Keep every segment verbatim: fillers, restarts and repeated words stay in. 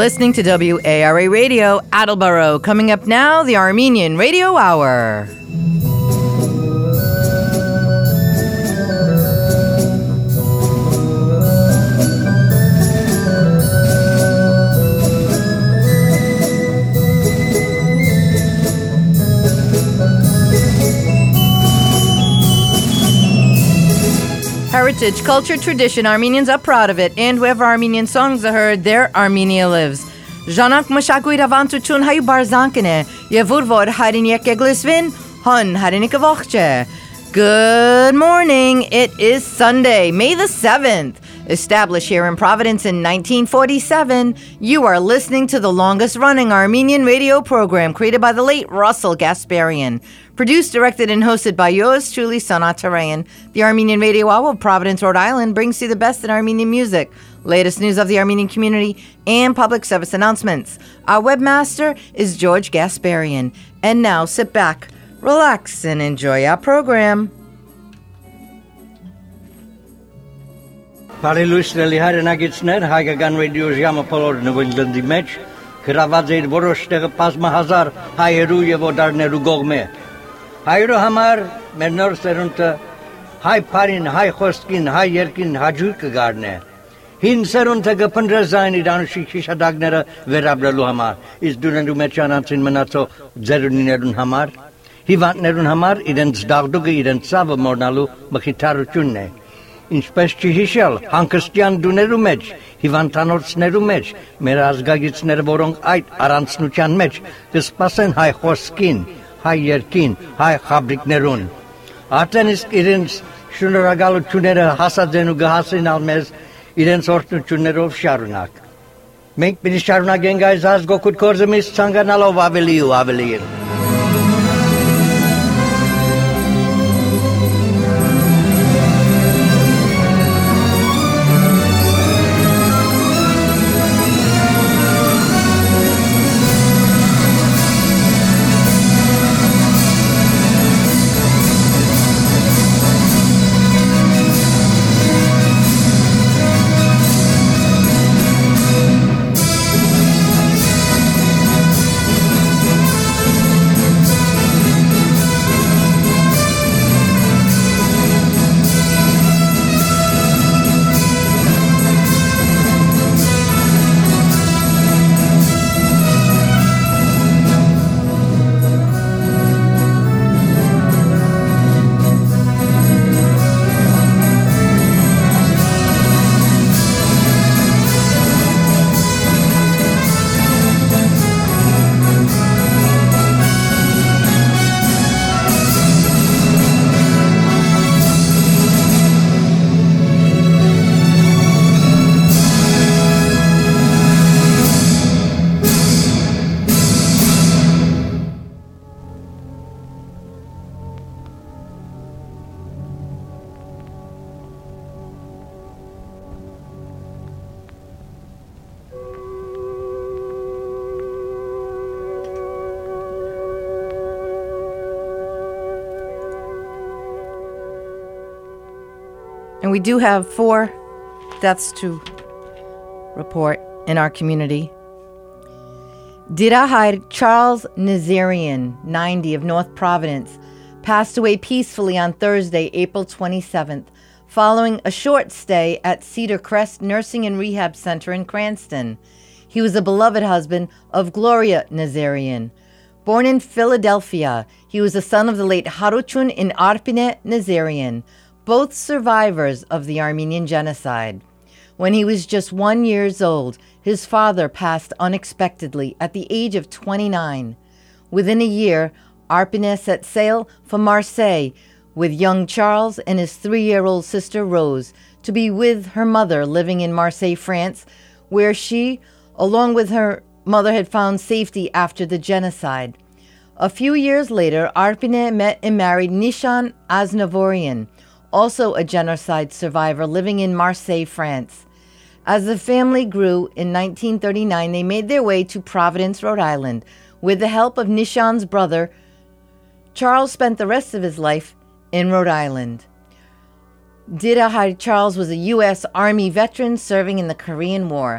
listening to W A R A Radio, Attleboro. Coming up now, the Armenian Radio Hour. Heritage, culture, tradition. Armenians are proud of it, and wherever Armenian songs are heard, there Armenia lives. Ժանանք մշակույթ ավանդություն հայ բարձանքն է, եւ որ որ հայրենիք եգլիսվին, հon հայրենիքը ողջ է. Good morning. It is Sunday, May the seventh. Established here in Providence in nineteen forty-seven, you are listening to the longest-running Armenian radio program created by the late Russell Gasparian. Produced, directed, and hosted by yours truly, Sanat Tarayan. The Armenian Radio Hour of Providence, Rhode Island brings you the best in Armenian music, latest news of the Armenian community, and public service announcements. Our webmaster is George Gasparian. And now, sit back, relax, and enjoy our program. Բարելույսների հայրենագիցներ, հայկական ռադիո ժամը բոլորն ու Ինգլանդի մեջ գրաված էր որոշ տեղը բազմահազար հայերու եւ օտարներու կողմէ։ Հայերու համար մեր նոր սերունդը հայ բարին, հայ խոսքին, հայ երկին հաջող կգարնե։ Հին սերունդը կփնտրեզային իր անուշի շիշադակները վերաբերելու համար, իսկ դուրներու մեջ անցին մնացող ձերունիներուն համար, հիվանդներուն համար իրենց դաղդուկը իրենց ցավը մորնալու մխիթարությունն է։ Ինչպես չի հիշել, հանգստյան դուներու մեջ, հիվանդանոցներու մեջ, մեր ազգագիցները, որոնք այդ առանցնության մեջ կսպասեն հայ խոսքին, հայ երկին, հայ խաբրիկներուն։ Արդեն իսկ իրենց շնորհակալությունները հասած են ու կհասնեն մեզ իրենց օրհնություններով շարունակ։ Մենք պիտի շարունակենք այս ազգօգուտ գործը միշտ ցանկանալով ավելի ու ավելի։ And we do have four deaths to report in our community. Dirahir Charles Nazarian, ninety, of North Providence, passed away peacefully on Thursday, April twenty-seventh, following a short stay at Cedar Crest Nursing and Rehab Center in Cranston. He was a beloved husband of Gloria Nazarian. Born in Philadelphia, he was the son of the late Haruchun and Arpine Nazarian, both survivors of the Armenian genocide. When he was just one year old, his father passed unexpectedly at the age of twenty-nine. Within a year, Arpine set sail for Marseille with young Charles and his three-year-old sister Rose to be with her mother living in Marseille, France, where she, along with her mother, had found safety after the genocide. A few years later, Arpine met and married Nishan Aznavourian, also a genocide survivor living in Marseille, France. As the family grew, in nineteen thirty-nine, they made their way to Providence, Rhode Island. With the help of Nishan's brother, Charles spent the rest of his life in Rhode Island. Dirahir Charles was a U S Army veteran serving in the Korean War.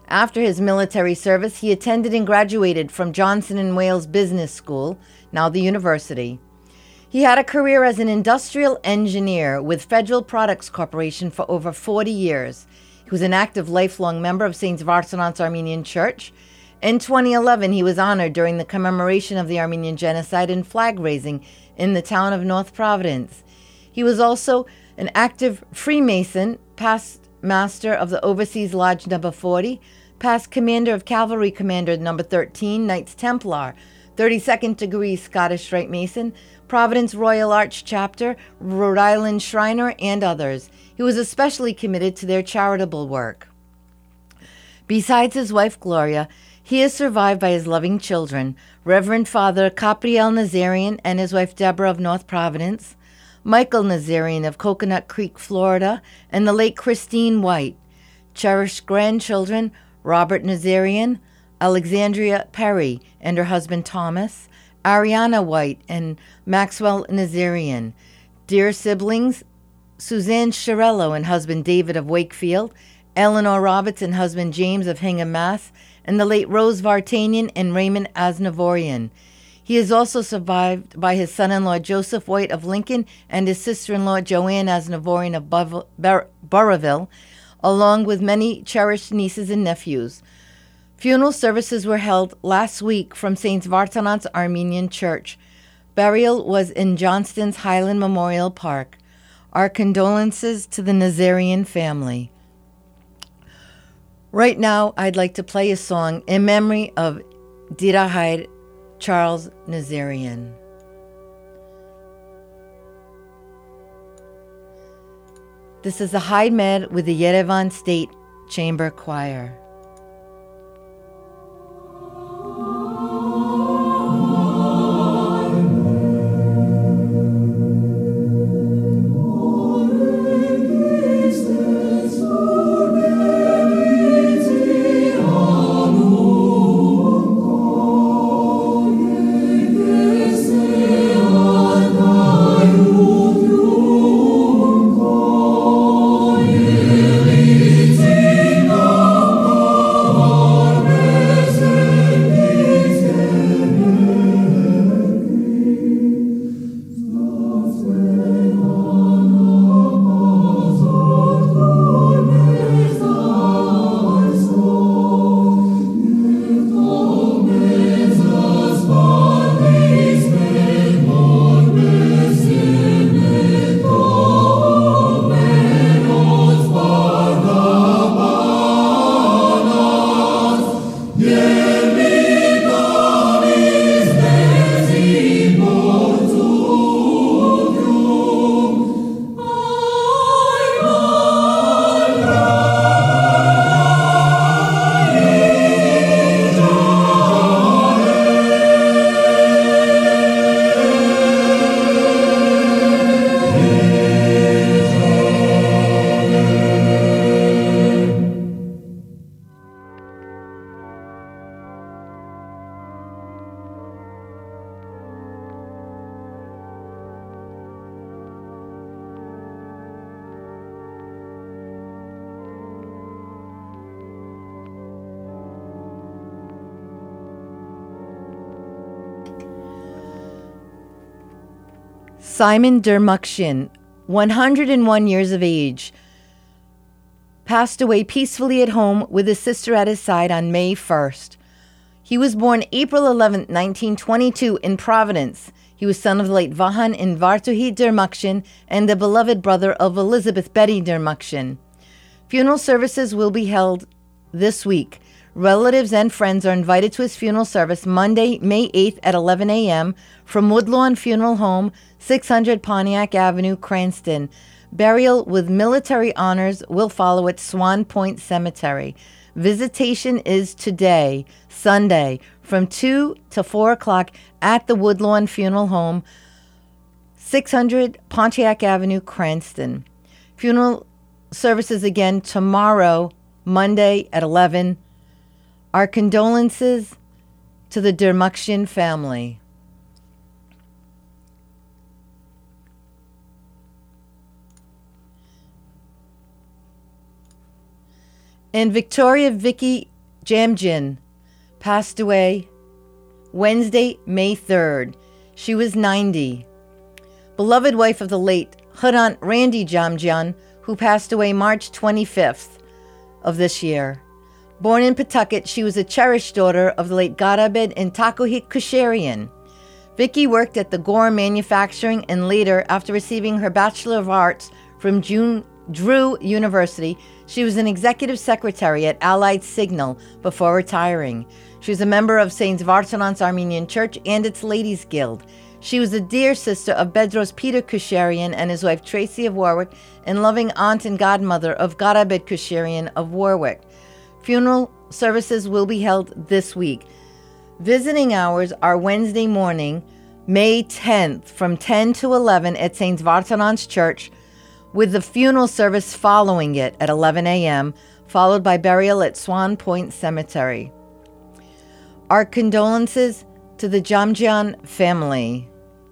After his military service, he attended and graduated from Johnson and Wales Business School, now the university. He had a career as an industrial engineer with Federal Products Corporation for over forty years. He was an active lifelong member of Saint Vartanants Armenian Church. In twenty eleven, he was honored during the commemoration of the Armenian Genocide and flag raising in the town of North Providence. He was also an active Freemason, past master of the Overseas Lodge number forty, past commander of Cavalry Commander number thirteen, Knights Templar, thirty-second degree Scottish Rite Mason, Providence Royal Arch Chapter, Rhode Island Shriner, and others. He was especially committed to their charitable work. Besides his wife Gloria, he is survived by his loving children, Reverend Father Capriel Nazarian and his wife Deborah of North Providence, Michael Nazarian of Coconut Creek, Florida, and the late Christine White. Cherished grandchildren, Robert Nazarian, Alexandria Perry and her husband Thomas, Ariana White and Maxwell Nazarian. Dear siblings, Suzanne Shirello and husband David of Wakefield, Eleanor Roberts and husband James of Hingham, Mass., and the late Rose Vartanian and Raymond Asnavorian. He is also survived by his son-in-law Joseph White of Lincoln and his sister-in-law Joanne Asnavorian of Bur- Bur- Burrowville, along with many cherished nieces and nephews. Funeral services were held last week from Saint Vartanants Armenian Church. Burial was in Johnston's Highland Memorial Park. Our condolences to the Nazarian family. Right now, I'd like to play a song in memory of Dirahide Charles Nazarian. This is the Hyde Med with the Yerevan State Chamber Choir. Simon Dermukshin, one hundred one years of age, passed away peacefully at home with his sister at his side on May first. He was born April eleventh, nineteen twenty-two in Providence. He was son of the late Vahan and Vartuhi Dermukshin and the beloved brother of Elizabeth Betty Dermukshin. Funeral services will be held this week. Relatives and friends are invited to his funeral service Monday, May eighth at eleven a.m. from Woodlawn Funeral Home, six hundred Pontiac Avenue, Cranston. Burial with military honors will follow at Swan Point Cemetery. Visitation is today, Sunday, from two to four o'clock at the Woodlawn Funeral Home, six hundred Pontiac Avenue, Cranston. Funeral services again tomorrow, Monday at eleven. Our condolences to the Dermukshin family. And Victoria Vicky Jamjin passed away Wednesday, May third. She was ninety. Beloved wife of the late Hrant Randy Jamjian, who passed away March twenty-fifth of this year. Born in Pawtucket, she was a cherished daughter of the late Garabed and Takuhik Kusharian. Vicky worked at the Gore Manufacturing, and later, after receiving her Bachelor of Arts from June, Drew University, she was an executive secretary at Allied Signal before retiring. She was a member of Saint Vartanant's Armenian Church and its Ladies Guild. She was a dear sister of Bedros Peter Kusharian and his wife Tracy of Warwick, and loving aunt and godmother of Garabed Kusharian of Warwick. Funeral services will be held this week. Visiting hours are Wednesday morning, May tenth, from ten to eleven at Saint Vartanant's Church, with the funeral service following it at eleven a.m., followed by burial at Swan Point Cemetery. Our condolences to the Jamjian family.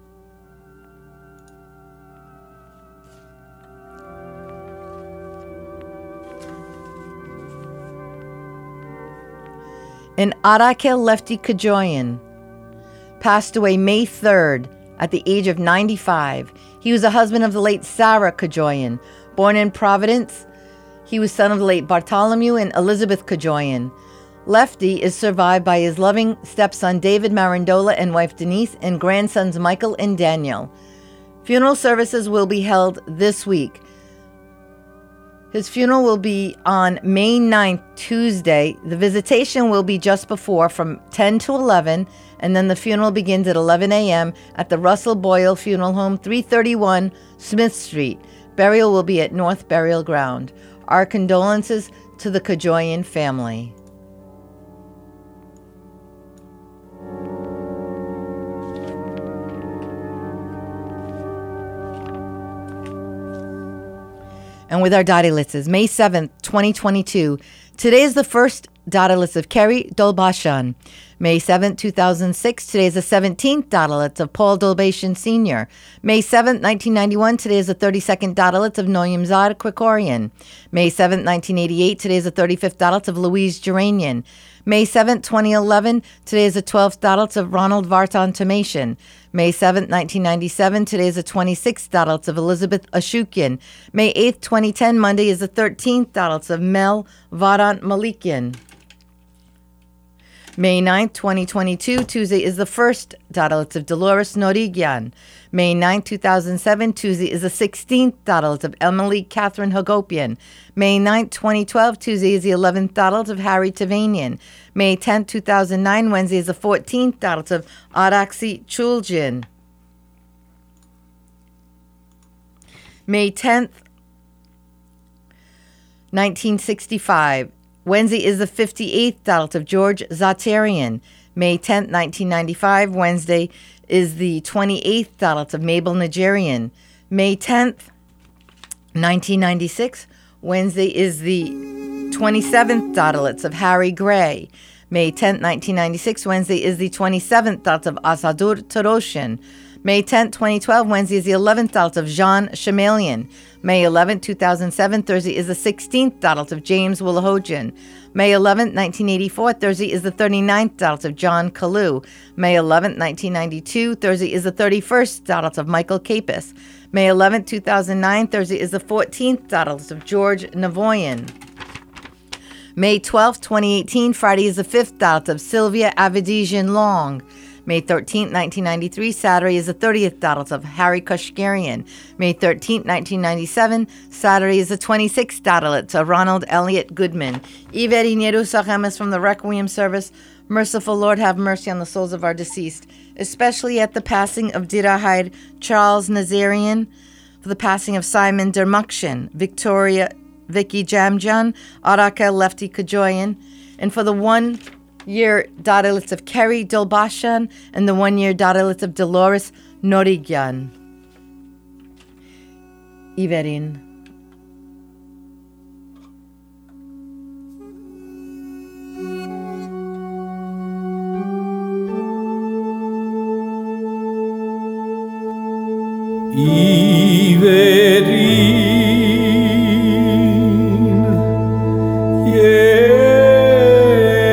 And Arakel Lefty Kajoyan passed away May third at the age of ninety-five. He was a husband of the late Sarah Kajoyan. Born in Providence, he was son of the late Bartholomew and Elizabeth Kajoyan. Lefty is survived by his loving stepson David Marandola and wife Denise, and grandsons Michael and Daniel. Funeral services will be held this week. His funeral will be on May ninth, Tuesday. The visitation will be just before, from ten to eleven, and then the funeral begins at eleven a.m. at the Russell Boyle Funeral Home, three thirty-one Smith Street. Burial will be at North Burial Ground. Our condolences to the Kajoyan family. And with our Dadilitzes, May seventh, twenty twenty-two. Today is the first Dadilitz of Kerry Dolbashan. May seventh, two thousand six. Today is the seventeenth Dadilitz of Paul Dolbashan Senior May seventh, nineteen ninety-one. Today is the thirty-second Dadilitz of Noam Zad Krikorian. May seventh, nineteen eighty-eight. Today is the thirty-fifth Dadilitz of Louise Geranian. May seventh, twenty eleven. Today is the twelfth Dadilitz of Ronald Vartan Tomasian. May seventh, nineteen ninety-seven. Today is the twenty-sixth Dadilitz of Elizabeth Ashukian. May eighth, twenty ten. Monday is the thirteenth Dadilitz of Mel Varant Malikian. May ninth, twenty twenty-two. Tuesday is the first Dadilitz of Dolores Norigian. May ninth, two thousand seven. Tuesday is the sixteenth Dadilitz of Emily Catherine Hagopian. May ninth, twenty twelve. Tuesday is the eleventh Dadilitz of Harry Tavanian. May tenth, two thousand nine. Wednesday is the fourteenth Dadilitz of Araksi Chulgin. May tenth, nineteen sixty-five. Wednesday is the fifty-eighth Dadilitz of George Zatarian. May tenth, nineteen ninety-five. Wednesday is the twenty-eighth Dadilitz of Mabel Nigerian. May tenth, nineteen ninety-six. Wednesday is the twenty-seventh Dadilitz of Harry Gray. May tenth, nineteen ninety-six. Wednesday is the twenty-seventh Dadilitz of Asadur Taroshin. May tenth, twenty twelve. Wednesday is the eleventh Dadilitz of Jean Shamalian. May eleventh, two thousand seven. Thursday is the sixteenth Dadilitz of James Willahojan. May eleventh, nineteen eighty-four. Thursday is the thirty-ninth Dadilitz of John Kalu. May eleventh, nineteen ninety-two. Thursday is the thirty-first Dadilitz of Michael Capus. May eleventh, two thousand nine. Thursday is the fourteenth Dadilitz of George Navoyan. May twelfth, twenty eighteen. Friday is the fifth Dadilitz of Sylvia Avidijan Long. May thirteenth, nineteen ninety-three. Saturday is the thirtieth Dadilitz of Harry Kashgarian. May thirteenth, nineteen ninety-seven. Saturday is the twenty-sixth Dadilitz of Ronald Elliott Goodman. Iveri Nerusachem from the Requiem service. Merciful Lord, have mercy on the souls of our deceased, especially at the passing of Dirahide Charles Nazarian, for the passing of Simon Dermukshin, Victoria Vicky Jamjan, Arakel Lefty Kajoyan, and for the one year Dadilitz of Kerry Dolbashan and the one year Dadilitz of Dolores Norigian. Iverin. Iverin. Yeah.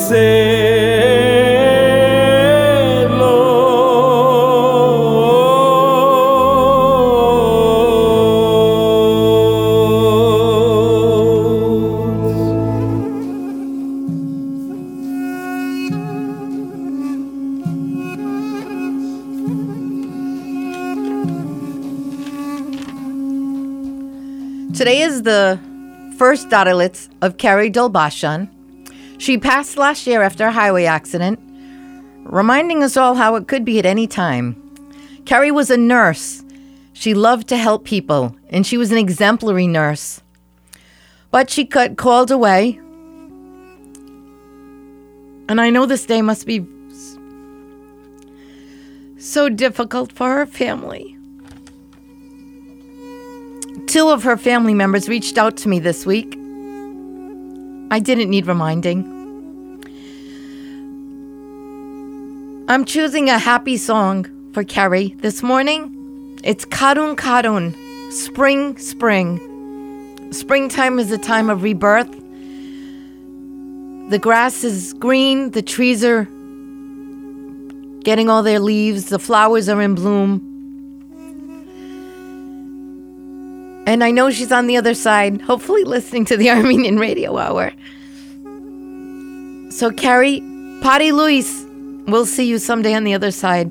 Today is the first Darilitz of Carrie Dolbashan. She passed last year after a highway accident, reminding us all how it could be at any time. Carrie was a nurse. She loved to help people, and she was an exemplary nurse. But she got called away, and I know this day must be so difficult for her family. Two of her family members reached out to me this week. I didn't need reminding. I'm choosing a happy song for Carrie this morning. It's Karun Karun, Spring, Spring. Springtime is a time of rebirth. The grass is green, the trees are getting all their leaves, the flowers are in bloom. And I know she's on the other side, hopefully listening to the Armenian Radio Hour. So Carrie, Pari Luis, we'll see you someday on the other side.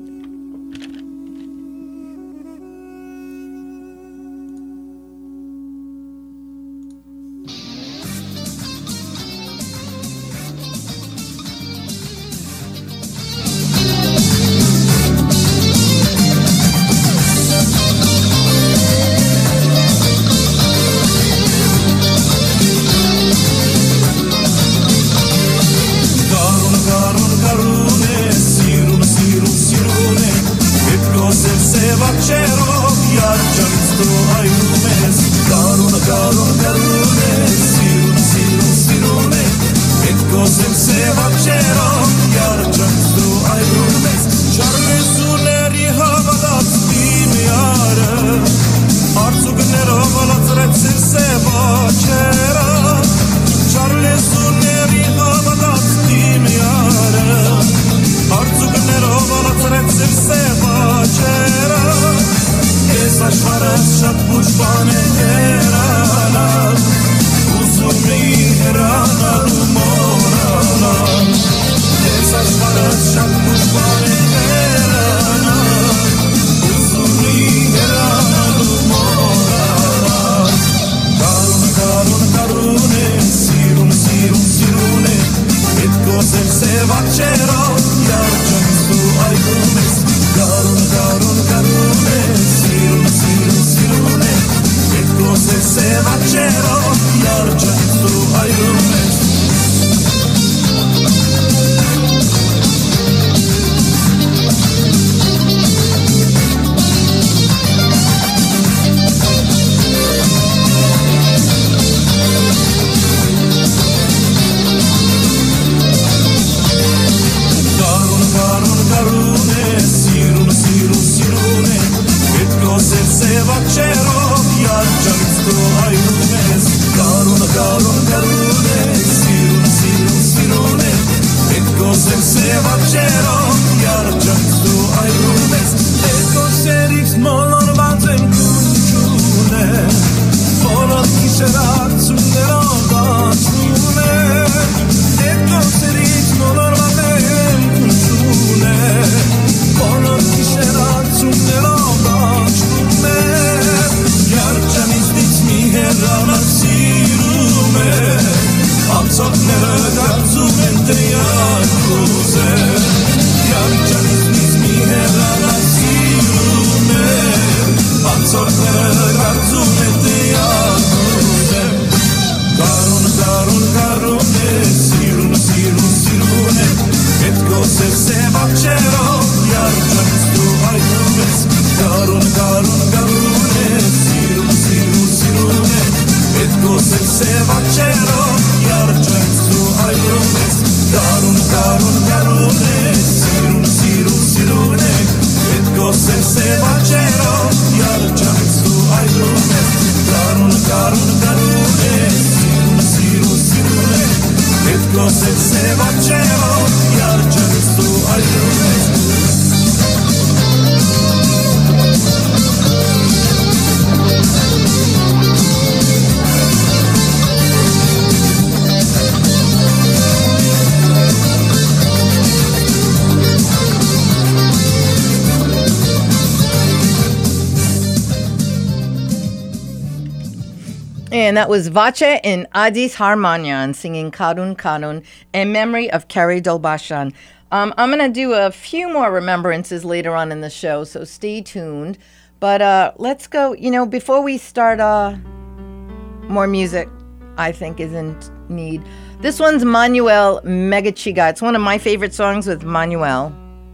And that was Vache and Adis Harmanyan singing Karun Karun in memory of Kerry Dolbashan. Um, I'm going to do a few more remembrances later on in the show, so stay tuned. But uh, let's go, you know, before we start, uh, more music, I think, is in need. This one's Manuel Megachiga. It's one of my favorite songs with Manuel.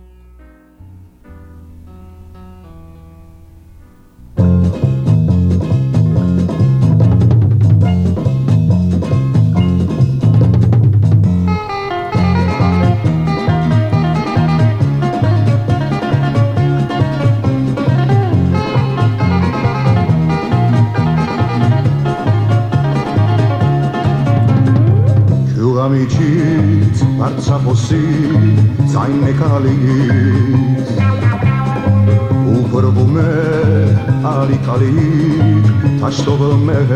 Ամիջից արցախոսի ձայնն է գալիս ու բրվում է արի-կարի թաշտովը մեր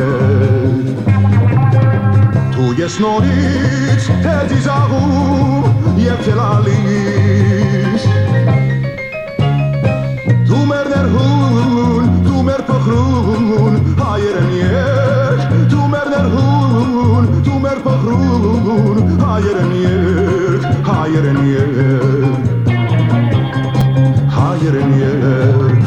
դու ես նորից հետ իզաղում և թելալիս դու մեր ներհուն, դու մեր փխրուն հայերն եկ դու մեր ներհուն, դու մեր փխրուն հայերն եկ, հայերն եկ, հայերն եկ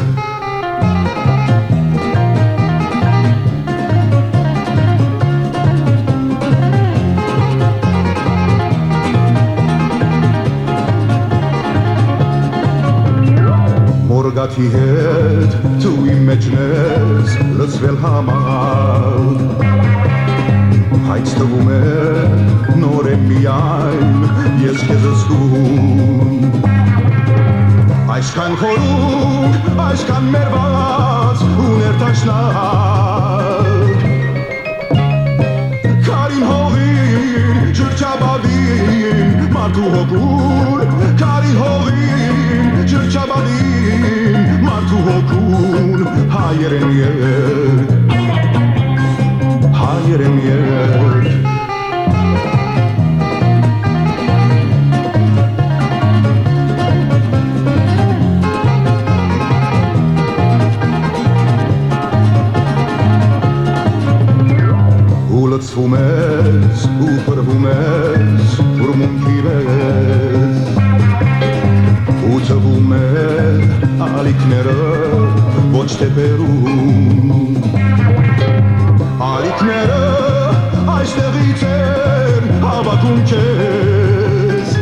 Մորգաթի հետ դու իմ մեջն ես լծվել համար Հայց թվում է նոր եմ միայն ես քեզ զգում Այսքան խորում, այսքան մերված ու ներդաշնակ Քարին հողին, ջրջաբադին, մարդու հոգուն Քարին հողին, ջրջաբադին, մարդու հոգուն Հայերեն եկ Հայերեն եկ Ու լծվում ես, ու պրվում ես, ուրմունքի վես Ու թվում է ալիքները ոչ թե բերում Ալիքները այստեղից են հավաքում քեզ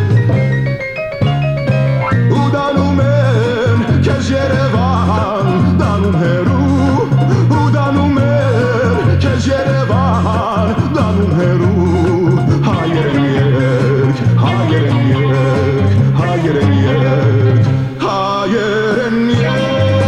Ու դանում են քեզ Երևան, դանում հեռու Ու դանում են քեզ Երևան, դանում հեռու Հայերն եկ, հայերն եկ, հայերն եկ, հայերն եկ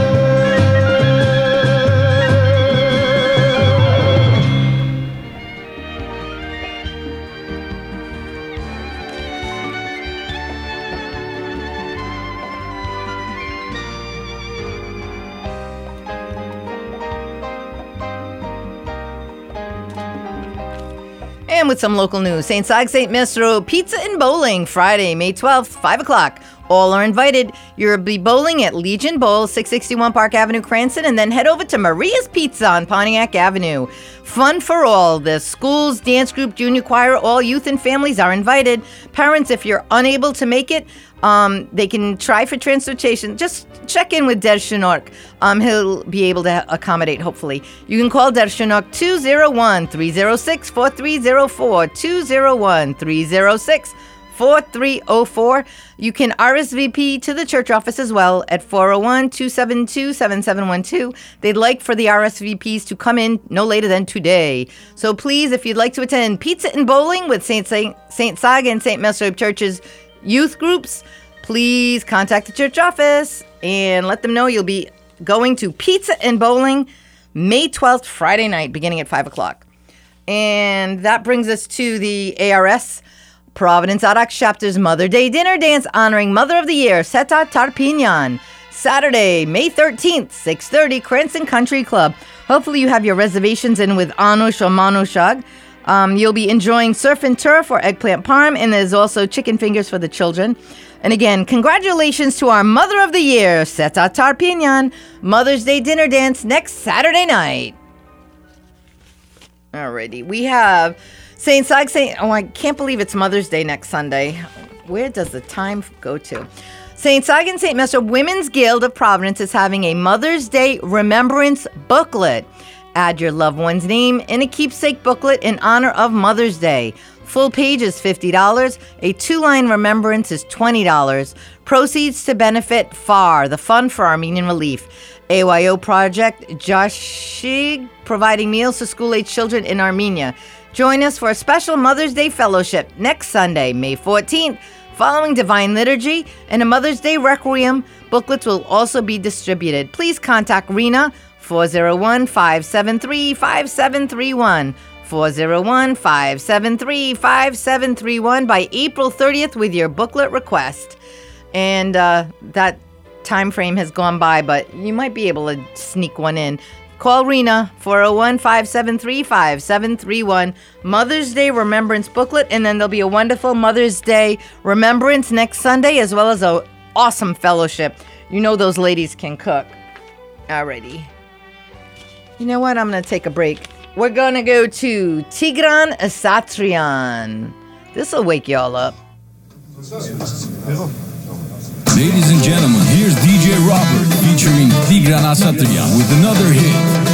And with some local news, Saint Sag, Saint Mesro, Pizza and Bowling, Friday, May twelfth, five o'clock. All are invited. You'll be bowling at Legion Bowl, six sixty-one Park Avenue, Cranston, and then head over to Maria's Pizza on Pontiac Avenue. Fun for all. The schools, dance group, junior choir, all youth and families are invited. Parents, if you're unable to make it, um, they can try for transportation. Just check in with Der Shinok. Um, he'll be able to accommodate, hopefully. You can call Der Shinok two oh one, three oh six, four three oh four, two oh one, three oh six, four three oh four. You can R S V P to the church office as well at four oh one, two seven two, seven seven one two. They'd like for the R S V Ps to come in no later than today. So please, if you'd like to attend Pizza and Bowling with Saint Saint, Saint Saga and Saint Mesrob Church's youth groups, please contact the church office and let them know you'll be going to Pizza and Bowling May twelfth, Friday night, beginning at five o'clock. And that brings us to the A R S. Providence Arak Chapter's Mother Day Dinner Dance honoring Mother of the Year, Seta Tarpinyan. Saturday, May thirteenth, six thirty, Cranston Country Club. Hopefully you have your reservations in with Anush or Manushag. Um, you'll be enjoying surf and turf or eggplant parm, and there's also chicken fingers for the children. And again, congratulations to our Mother of the Year, Seta Tarpinyan. Mother's Day Dinner Dance next Saturday night. Alrighty, we have Saint Sag Saint. Oh, I can't believe it's Mother's Day next Sunday. Where does the time go to? Saint Sag and Saint Messer Women's Guild of Providence is having a Mother's Day Remembrance Booklet. Add your loved one's name in a keepsake booklet in honor of Mother's Day. Full page is fifty dollars. A two-line remembrance is twenty dollars. Proceeds to benefit F A R, the Fund for Armenian Relief. A Y O Project Jashig, providing meals to school-age children in Armenia. Join us for a special Mother's Day Fellowship next Sunday, May fourteenth, following Divine Liturgy, and a Mother's Day Requiem. Booklets will also be distributed. Please contact Rena, four oh one, five seven three, five seven three one. four oh one, five seven three, five seven three one by April thirtieth with your booklet request. And uh, that time frame has gone by, but you might be able to sneak one in. Call Rena, four oh one, five seven three, five seven three one. Mother's Day Remembrance Booklet, and then there'll be a wonderful Mother's Day Remembrance next Sunday, as well as a awesome fellowship. You know those ladies can cook. Alrighty. You know what? I'm going to take a break. We're going to go to Tigran Asatrian. This will wake y'all up. Ladies and gentlemen, here's D J Robert featuring Tigran Asatrian with another hit.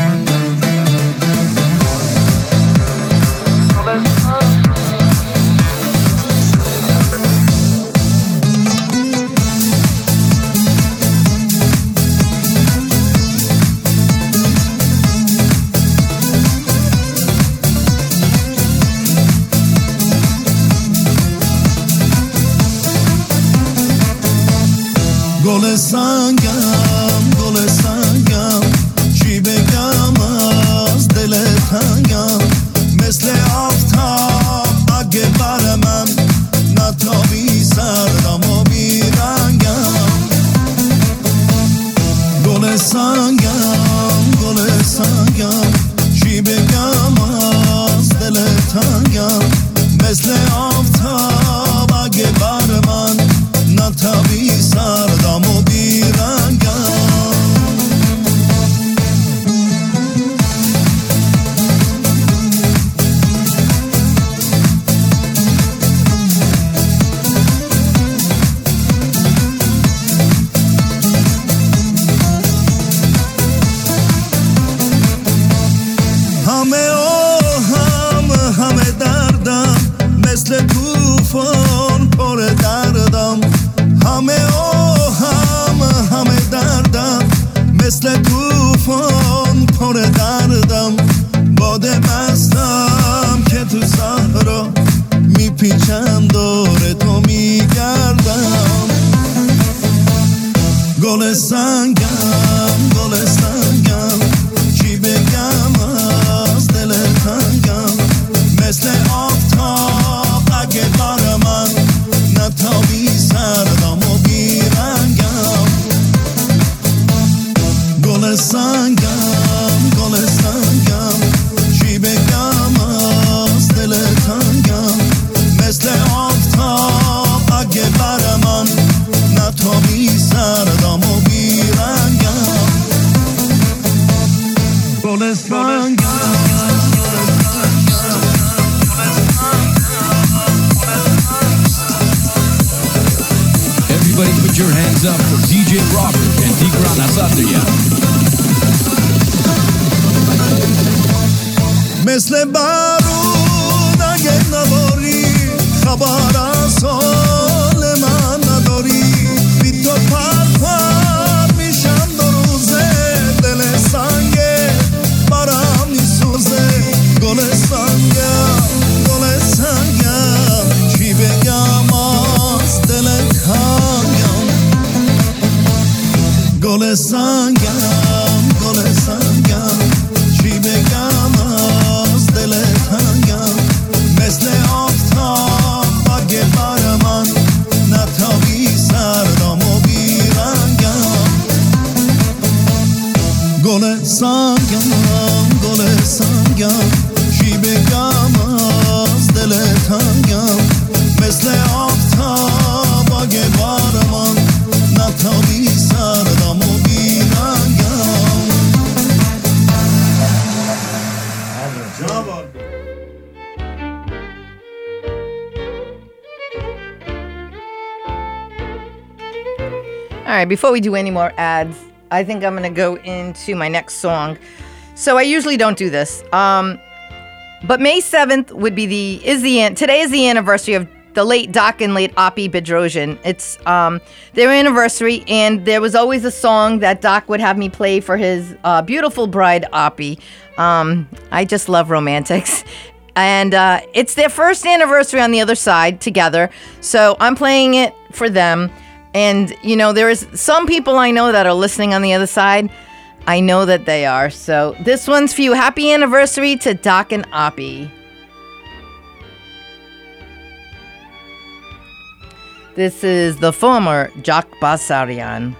گل سنگم گل سنگم چی بگم از دل تنگم مثل آفتاب اگه بر من نتابی سردم و بیرنگم گل سنگم گل سنگم چی بگم از دل تنگم مثل آفتاب اگه بر من نتابی سردم و بیرنگم همه آهم همه دردم مثل طوفان پر دردم همه آهم همه دردم مثل طوفان پر دردم باد مستم که تو صحرا میپیچم دور تو میگردم گل سنگم گل سنگم چی بگم از دل تنگم مثل آفتاب اگه بر من نتابی سردم و بیرنگم گل سنگم گل سنگم چی بگم از دل تنگم مثل آفتاب اگه بر من نتابی سردم و بیرنگم گل سنگم Everybody put your hands up for D J Robert and Tigran Asatrian. مثل بارون اگه نداری خبر از حال من نداری بی تو پر پر میشم دو روزه دل سنگه برام میسوزه گل سنگم گل سنگم چی بگم از دل تنگم گل سنگم گل سنگم چی بگم از دل تنگم مثل آفتاب All right, before we do any more ads, I think I'm going to go into my next song. So I usually don't do this. Um, but May seventh would be the, is the, today is the anniversary of the late Doc and late Oppie Bedrosian. It's um, their anniversary, and there was always a song that Doc would have me play for his uh, beautiful bride, Oppie. Um, I just love romantics. And uh, it's their first anniversary on the other side together. So I'm playing it for them. And, you know, there is some people I know that are listening on the other side. I know that they are. So this one's for you. Happy anniversary to Doc and Oppie. This is the former Jock Basarian.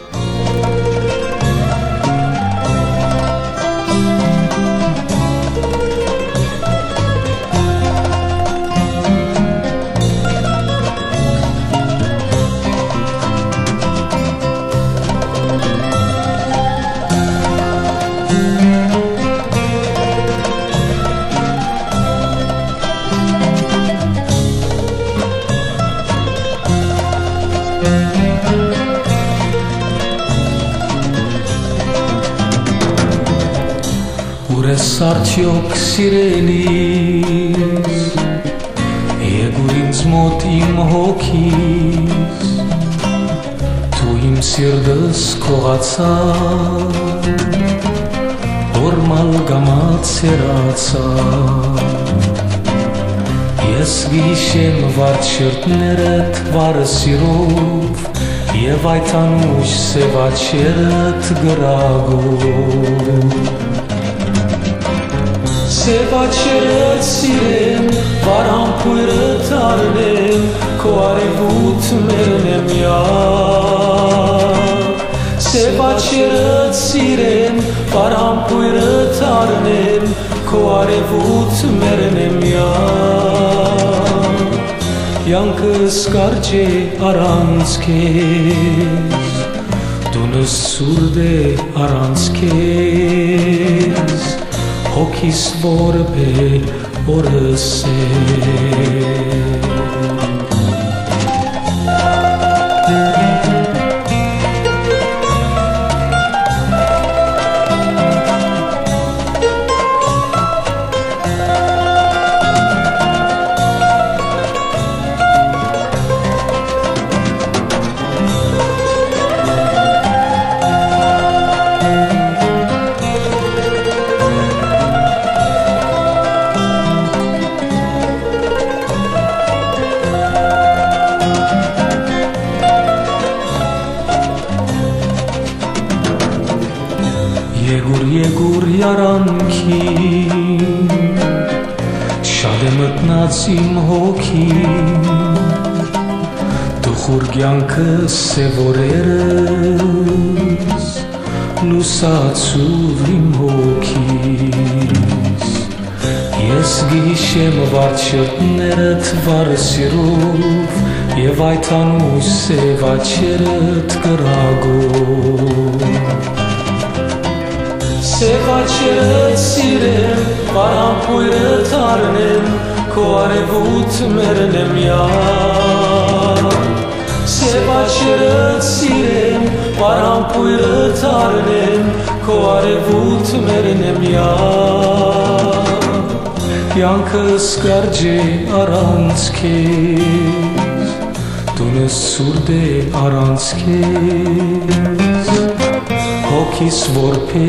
Արդյոք սիրելիս Եգուր ինձ մոտ իմ հոգիս Դու իմ սիրտս քողացա Օրմալ գամած սերացա Ես գիշեմ վարդ շրտներդ վարը սիրով Եվ այդ անուշ սևաչերդ գրագով Սևաչերդ սիրեմ, վարամպույրդ արնեմ, քո արևուտ մերն եմ յակ Սևաչերդ սիրեմ, վարամպույրդ արնեմ, քո արևուտ մերն եմ յակ Յանքս կարճ է առանց քեզ, տունս սուրդ է առանց քեզ Հոգիս որբե օրս է Իմ հոգին Տխուր կյանքս սևորերս Լուսացուր իմ հոգիս Ես գիշեմ վարդ շրտներդ վարը սիրով Եվ այդ անուշ սևաչերդ կրագով Սևաչերդ սիրեմ, վարամպույրդ արնեմ Քո արևուտ մերն եմ յակ Սևաչերդ սիրեմ, վարամպույրդ արնեմ Քո արևուտ մերն եմ յակ Յանքս կարճ է առանց քեզ Տունս սուրդ է առանց քեզ Հոգիս որբե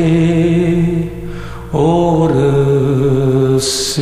օրս է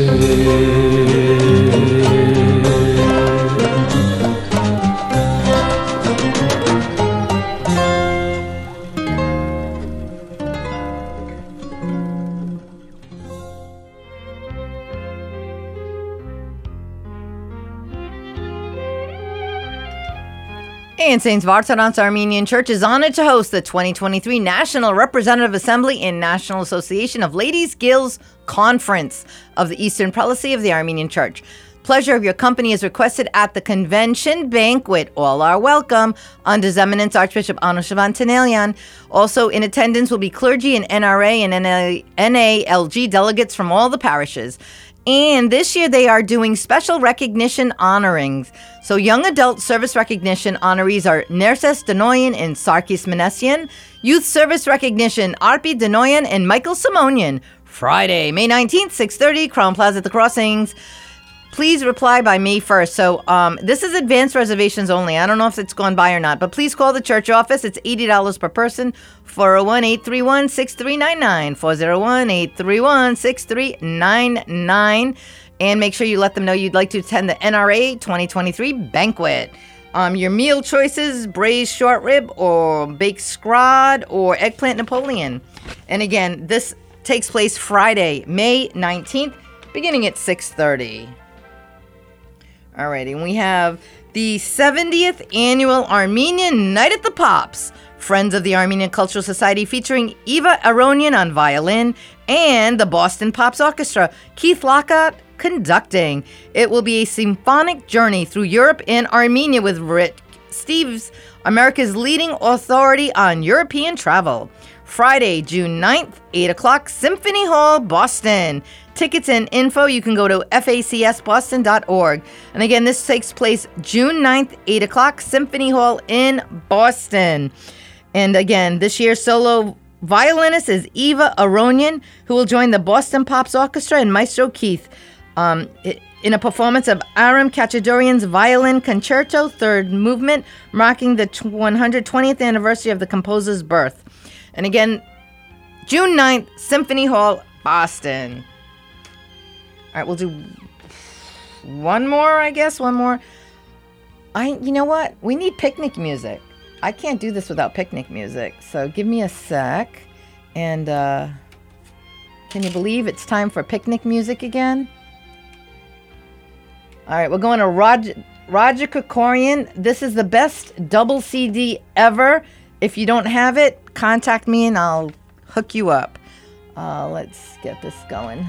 And Saint Vartanants Armenian Church is honored to host the twenty twenty-three National Representative Assembly and National Association of Ladies Guilds Conference of the Eastern Prelacy of the Armenian Church. Pleasure of your company is requested at the convention banquet. All are welcome. Under His Eminence Archbishop Anushavan Tenelian. Also in attendance will be clergy and N R A and N A L G delegates from all the parishes. And this year they are doing special recognition honorings. So young adult service recognition honorees are Nerses Denoyan and Sarkis Manessian. Youth service recognition, Arpi Denoyan and Michael Simonian. Friday, May nineteenth, six thirty, Crown Plaza at the Crossings. Please reply by May first. So um, this is advanced reservations only. I don't know if it's gone by or not, but please call the church office. It's eighty dollars per person, four oh one, eight three one, six three nine nine, four oh one, eight three one, six three nine nine. And make sure you let them know you'd like to attend the N R A twenty twenty-three banquet. Um, your meal choices, braised short rib or baked scrod or eggplant Napoleon. And again, this takes place Friday, May nineteenth, beginning at six thirty. Alrighty, and we have the seventieth Annual Armenian Night at the Pops. Friends of the Armenian Cultural Society featuring Eva Aronian on violin and the Boston Pops Orchestra. Keith Lockhart conducting. It will be a symphonic journey through Europe and Armenia with Rick Steves, America's leading authority on European travel. Friday, June ninth, eight o'clock, Symphony Hall, Boston. Tickets and info, you can go to F A C S boston dot org. And again, this takes place June ninth, eight o'clock, Symphony Hall in Boston. And again, this year's solo violinist is Eva Aronian, who will join the Boston Pops Orchestra and Maestro Keith um, in a performance of Aram Khachaturian's Violin Concerto, third movement, marking the one hundred twentieth anniversary of the composer's birth. And again, June ninth, Symphony Hall, Boston. All right, we'll do one more, I guess, one more. I, you know what? We need picnic music. I can't do this without picnic music. So give me a sec. And uh, can you believe it's time for picnic music again? All right, we're going to Roger, Roger Krikorian. This is the best double C D ever. If you don't have it, contact me and I'll hook you up. Uh, let's get this going.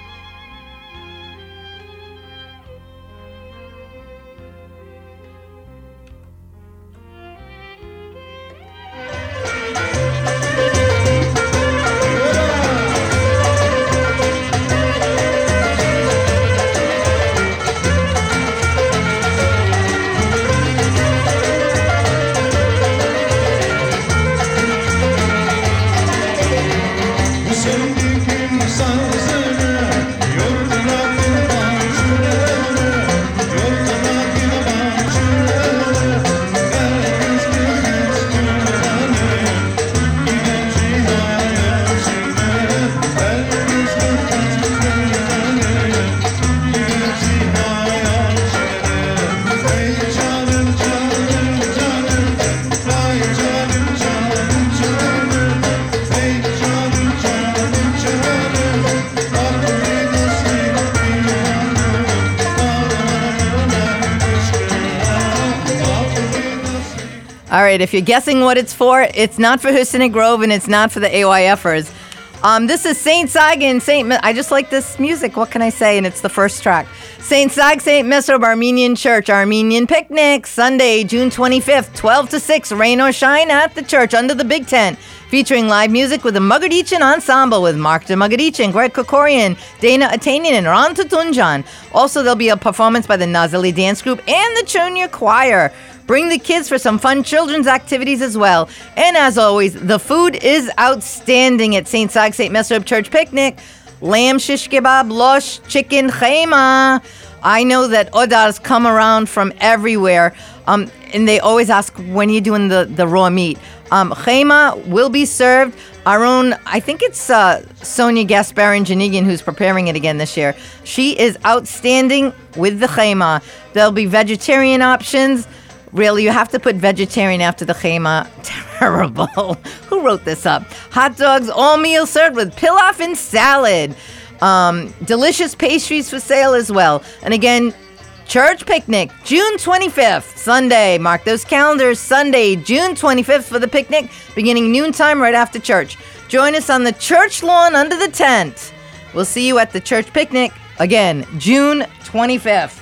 All right, if you're guessing what it's for, it's not for Hasidic Grove and it's not for the AYFers. Um, this is Saint Sag and Saint Mi- I just like this music. What can I say? And it's the first track. Saint Sag, Saint Mesrob Armenian Church, Armenian Picnic, Sunday, June twenty-fifth, twelve to six, rain or shine at the church under the big tent, featuring live music with the Mugadichin Ensemble with Mark de Mugadichin, Greg Krikorian, Dana Atanian, and Ron Tutunjan. Also, there'll be a performance by the Nazili Dance Group and the Junior Choir. Bring the kids for some fun children's activities as well. And as always, the food is outstanding at Saint Sag, Saint Mesrob Church Picnic. Lamb shish kebab, losh, chicken, chema. I know that odars come around from everywhere, um, and they always ask, when are you doing the, the raw meat? Um, chema will be served. Our own, I think it's uh, Sonia Gasparin-Janigian who's preparing it again this year. She is outstanding with the chema. There'll be vegetarian options. Really, you have to put vegetarian after the chema. Terrible. Who wrote this up? Hot dogs, all meals served with pilaf and salad. Um, delicious pastries for sale as well. And again, church picnic, June twenty-fifth, Sunday. Mark those calendars. Sunday, June twenty-fifth for the picnic, beginning noontime right after church. Join us on the church lawn under the tent. We'll see you at the church picnic, again, June twenty-fifth.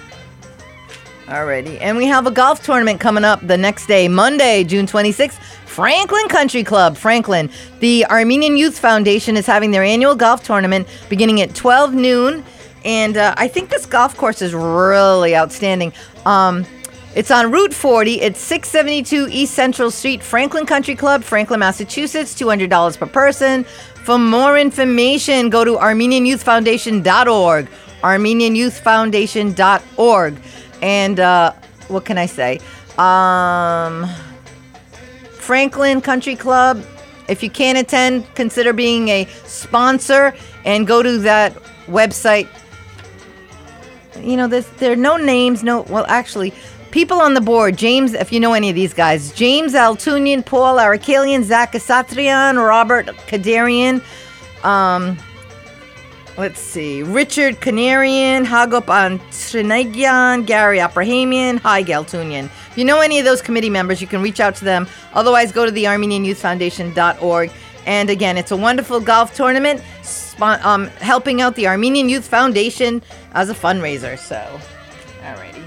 Alrighty, and we have a golf tournament coming up the next day, Monday, June twenty-sixth. Franklin Country Club. Franklin. The Armenian Youth Foundation is having their annual golf tournament beginning at twelve noon. And uh, I think this golf course is really outstanding. Um, it's on Route forty. It's six seventy-two East Central Street, Franklin Country Club, Franklin, Massachusetts. two hundred dollars per person. For more information, go to armenian youth foundation dot org. armenian youth foundation dot org. And uh, what can I say? Um, Franklin Country Club. If you can't attend, consider being a sponsor and go to that website. You know, there's, there are no names, no, well, actually, people on the board, James, if you know any of these guys, James Altunian, Paul Arakelian, Zach Asatrian, Robert Kadarian, um, let's see, Richard Canarian, Hagop Antrinagian, Gary Abrahamian, Hi Galtunian. If you know any of those committee members, you can reach out to them. Otherwise, go to the armenian youth foundation dot org. And again, it's a wonderful golf tournament, um, helping out the Armenian Youth Foundation as a fundraiser. So, alrighty.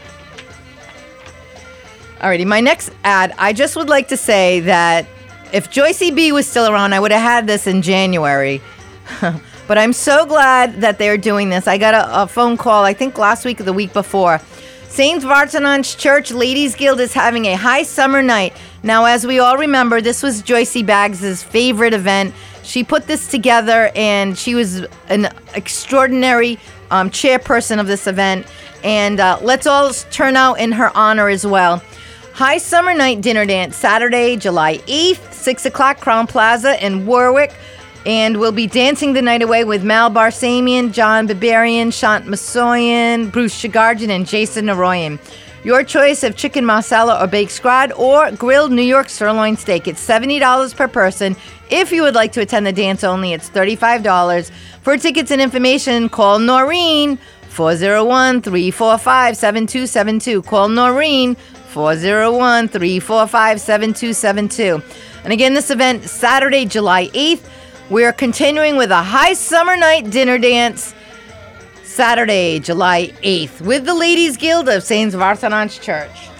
Alrighty, my next ad, I just would like to say that if Joycey B was still around, I would have had this in January. But I'm so glad that they're doing this. I got a, a phone call, I think last week or the week before. Saint Vartanan's Church Ladies Guild is having a high summer night. Now, as we all remember, this was Joycey Baggs' favorite event. She put this together, and she was an extraordinary um, chairperson of this event. And uh, let's all turn out in her honor as well. High Summer Night Dinner Dance, Saturday, July eighth, six o'clock, Crown Plaza in Warwick. And we'll be dancing the night away with Mal Barsamian, John Biberian, Shant Masoyan, Bruce Shigarjan, and Jason Naroyan. Your choice of chicken marsala or baked scrod or grilled New York sirloin steak. It's seventy dollars per person. If you would like to attend the dance only, it's thirty-five dollars. For tickets and information, call Noreen, four oh one, three four five, seven two seven two. Call Noreen, four oh one, three four five, seven two seven two. And again, this event, Saturday, July eighth. We're continuing with a high summer night dinner dance, Saturday, July eighth, with the Ladies Guild of Saint Vartanan's Church.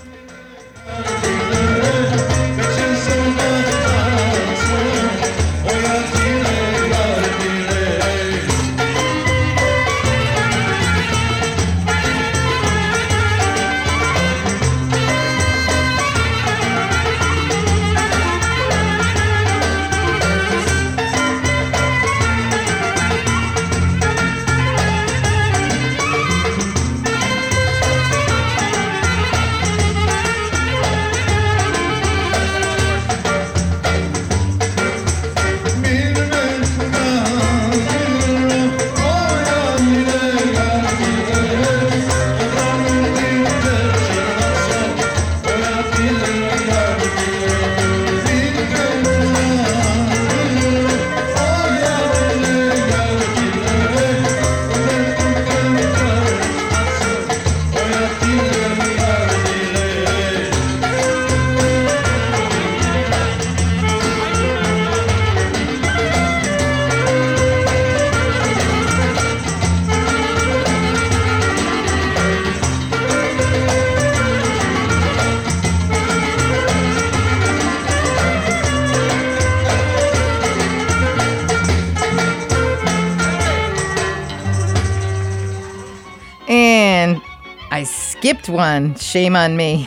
Skipped one. Shame on me.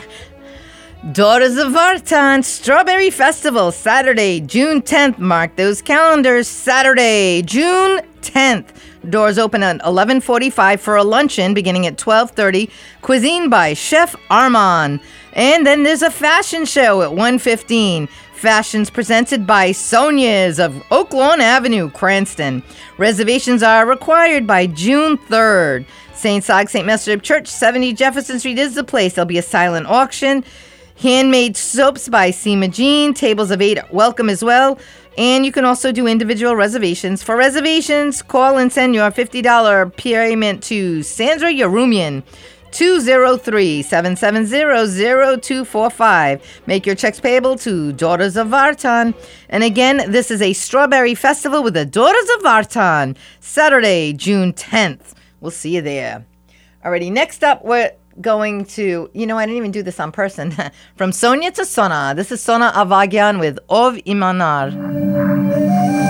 Daughters of Vartan Strawberry Festival, Saturday, June tenth. Mark those calendars. Saturday, June tenth. Doors open at eleven forty-five for a luncheon beginning at twelve thirty. Cuisine by Chef Armand. And then there's a fashion show at one fifteen. Fashions presented by Sonia's of Oak Lawn Avenue, Cranston. Reservations are required by June third. Saint Sog, Saint Messership Church, seventy Jefferson Street is the place. There'll be a silent auction. Handmade soaps by Seema Jean. Tables of eight welcome as well. And you can also do individual reservations. For reservations, call and send your fifty dollars payment to Sandra Yarumian, two oh three, seven seven zero, zero two four five. Make your checks payable to Daughters of Vartan. And again, this is a Strawberry Festival with the Daughters of Vartan. Saturday, June tenth. We'll see you there. Alrighty, next up, we're going to, you know, I didn't even do this on person. From Sonia to Sona. This is Sona Avagyan with Ov Imanar.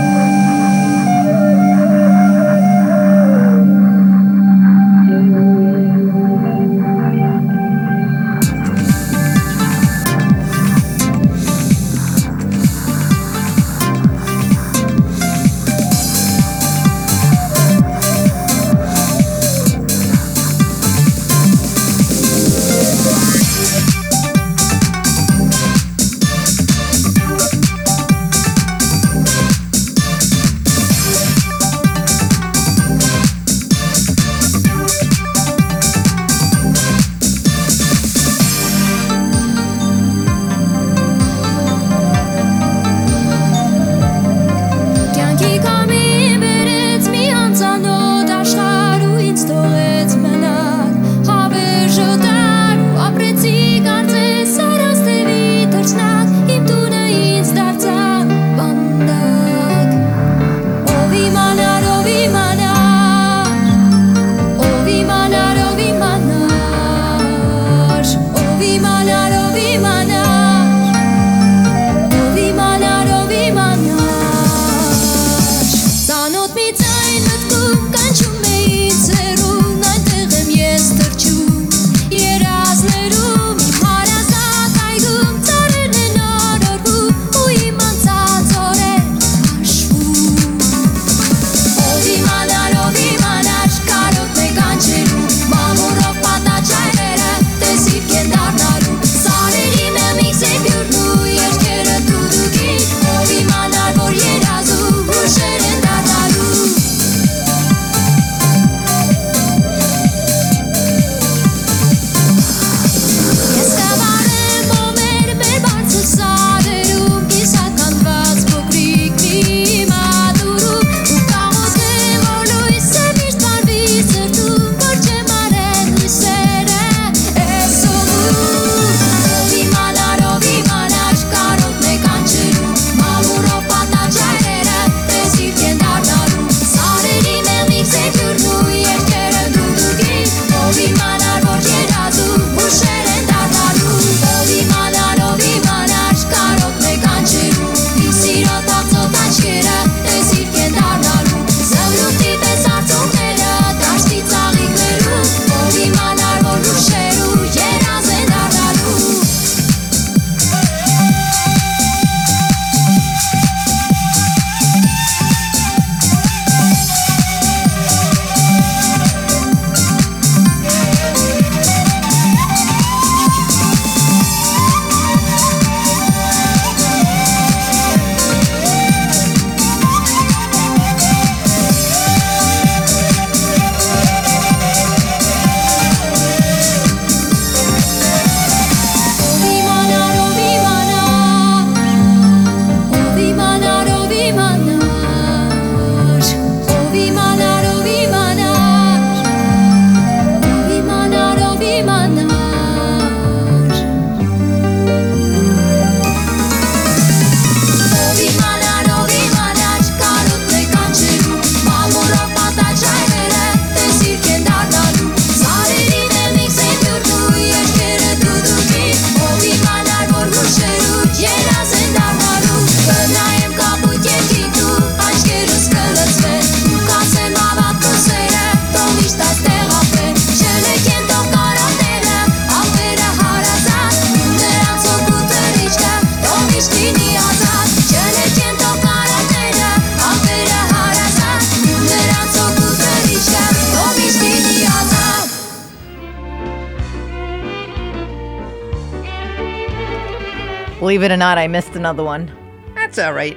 Believe it or not, I missed another one. That's all right.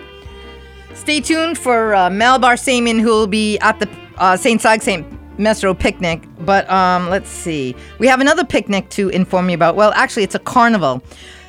Stay tuned for uh, Mel Barsamian, who will be at the uh, Saint Sag Saint Mesro picnic. But um, let's see. We have another picnic to inform you about. Well, actually, it's a carnival.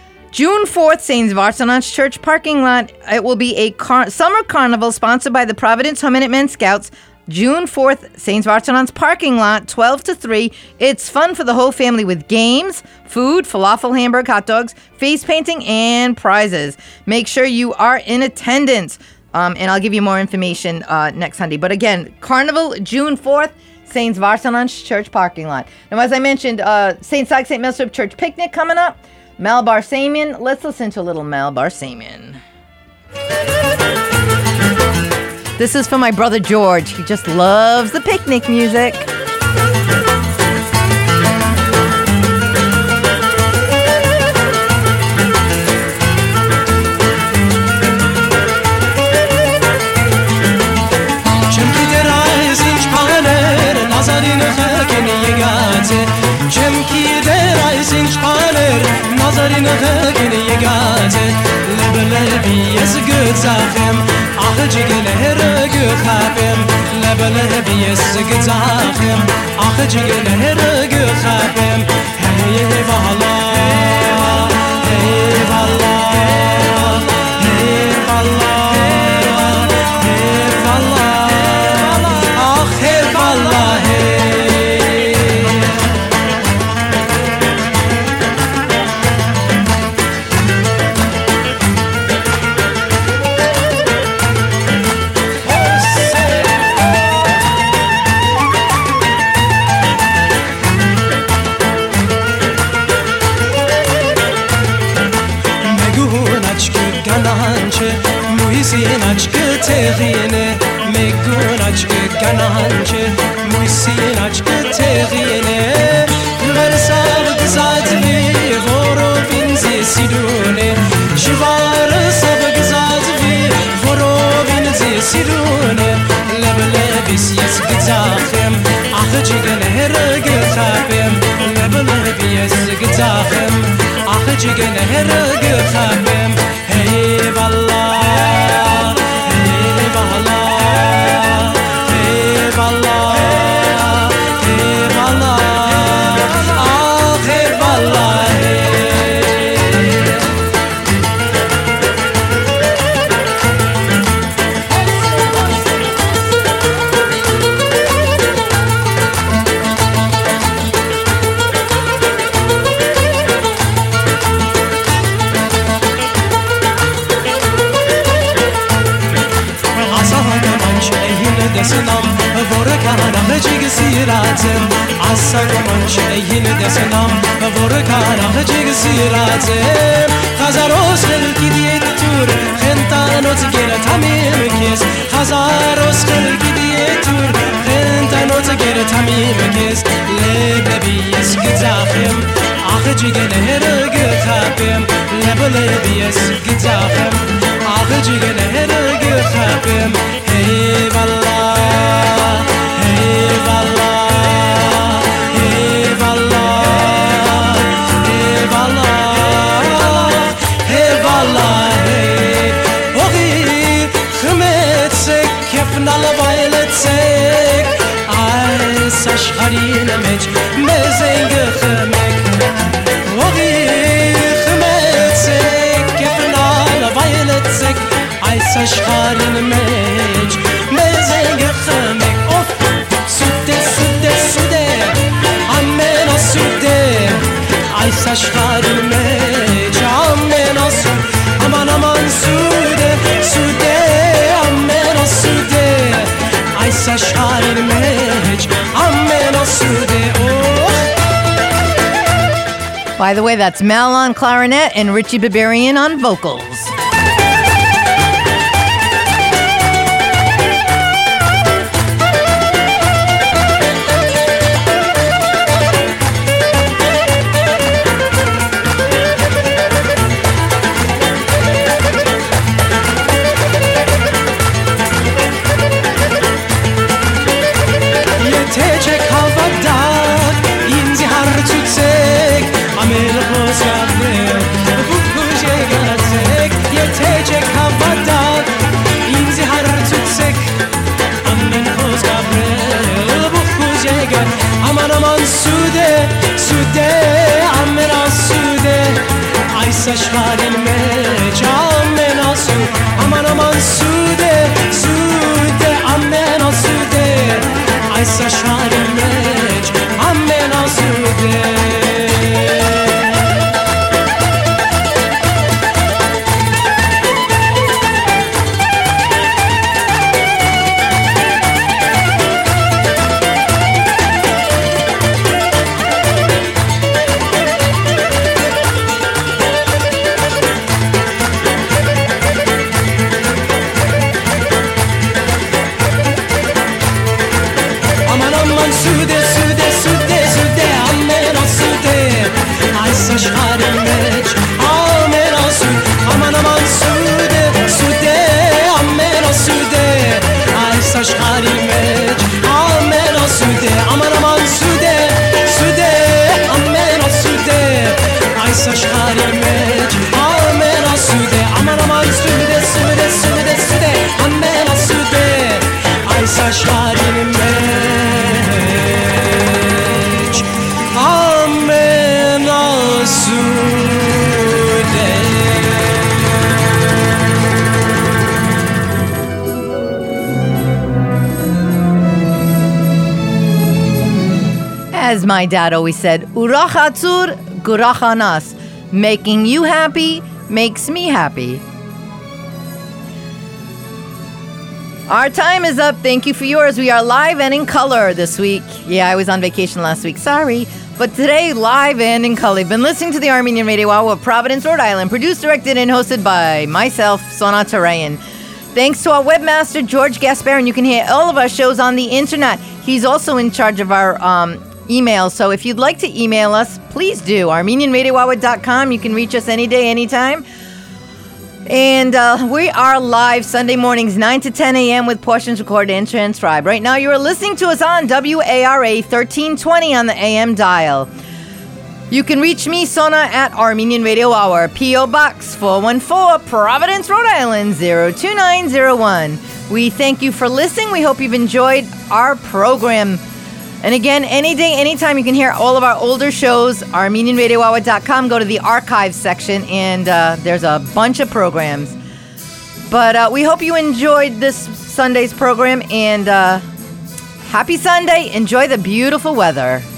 June fourth, Saint Vartanants Church parking lot. It will be a car- summer carnival sponsored by the Providence Home Minutemen Scouts. June fourth, Saint Vartanants parking lot, twelve to three. It's fun for the whole family with games, food, falafel, hamburg, hot dogs, face painting, and prizes. Make sure you are in attendance. Um, and I'll give you more information uh, next Sunday. But again, Carnival, June fourth, Saints Varsananch Church parking lot. Now, as I mentioned, uh, Saint Syke Saint Melstrip Church picnic coming up. Mel Barsamian. Let's listen to a little Mel Barsamian. This is for my brother George. He just loves the picnic music. Nazarına gene yegate lebelebi yazgıt zafem ahıcı gele her gökapem lebelebi yazgıt zafem ahıcı gele her gökapem hey eyvallah eyvallah eyvallah eyvallah ah eyvallah Muisin aşkı terine Megun aşkı ganançı Muisin aşkı terine Versal gzadvi Voro vinzi sidune Jivar sab gzadvi Voro vinzi sidune Leblebis yes gzafem Ahıcı gene her gıkabem Leblebis gzafem Ahıcı gene her gıkabem Eyvallah desenam vore kana hıcıg siratem asagman şeyin desenam vore kana hıcıg siratem hazaros khalqi diyet tur khentanot gere tamim kes hazaros khalqi diyet tur khentanot gere tamim kes leblebi yesgzafem ahıcıg neher gıkapem leblebi yesgzafem ahıcıg neher gıkapem eyvallah eyvallah eyvallah eyvallah eyvallah ogi khmetsek kefnal bayletsek ay saşharin mec mezeng khmek ogi khmetsek kefnal bayletsek ay saşharin mec mezeng khmek of sude sude sude amen sude ay saşharin mec amen sude aman aman sude sude amen sude ay saşharin mec amen sude oh. By the way, that's Mel on clarinet and Richie Biberian on vocals. Yetecek havada inzihar tutsek Amel bozarlık bu kuje gelecek As my dad always said, Urach atzur, gurach anas. Making you happy makes me happy. Our time is up. Thank you for yours. We are live and in color this week. Yeah, I was on vacation last week. Sorry. But today, live and in color. You've been listening to the Armenian Radio Hour of Providence, Rhode Island, produced, directed, and hosted by myself, Sona Tarayan. Thanks to our webmaster, George Gasper, and you can hear all of our shows on the internet. He's also in charge of our um, email, so if you'd like to email us, please do. Armenian Radio Hour dot com. You can reach us any day, anytime. And uh, we are live Sunday mornings, nine to ten a.m. with portions recorded and transcribed. Right now, you are listening to us on W A R A thirteen twenty on the A M dial. You can reach me, Sona, at Armenian Radio Hour, P O. Box four one four, Providence, Rhode Island, zero two nine zero one. We thank you for listening. We hope you've enjoyed our program. And again, any day, anytime, you can hear all of our older shows, Armenian Radio Hour dot com. Go to the archives section, and uh, there's a bunch of programs. But uh, we hope you enjoyed this Sunday's program, and uh, happy Sunday. Enjoy the beautiful weather.